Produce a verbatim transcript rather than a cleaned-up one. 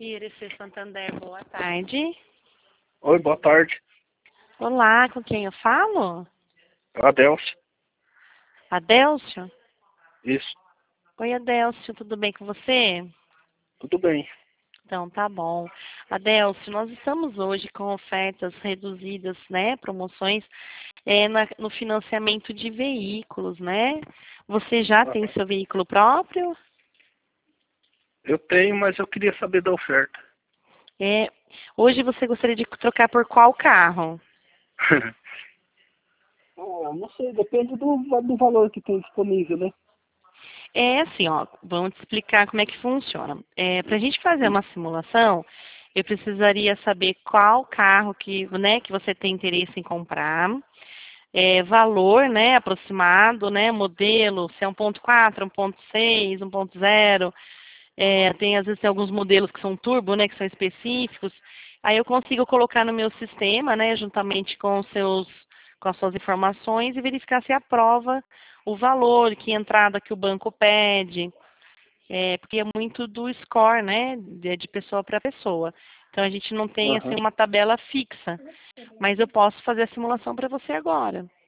Iris Santander, boa tarde. Oi, boa tarde. Olá, com quem eu falo? Adelcio. Adélcio? Isso. Oi, Adélcio, tudo bem com você? Tudo bem. Então, tá bom. Adélcio, nós estamos hoje com ofertas reduzidas, né, promoções é, na, no financiamento de veículos, né? Você já tem seu veículo próprio? Eu tenho, mas eu queria saber da oferta. É, hoje você gostaria de trocar por qual carro? Ah, não sei, depende do, do valor que tem disponível, né? É assim, ó, vamos te explicar como é que funciona. É, para a gente fazer uma simulação, eu precisaria saber qual carro que, né, que você tem interesse em comprar, é, valor, né, aproximado, né, modelo, se é um ponto quatro, um ponto seis, um ponto zero, é, tem às vezes tem alguns modelos que são turbo, né, que são específicos. Aí eu consigo colocar no meu sistema, né, juntamente com os seus, com as suas informações e verificar se aprova o valor, que entrada que o banco pede, é, porque é muito do score, né, de, de pessoa para pessoa. Então a gente não tem assim Aham. uma tabela fixa, mas eu posso fazer a simulação para você agora.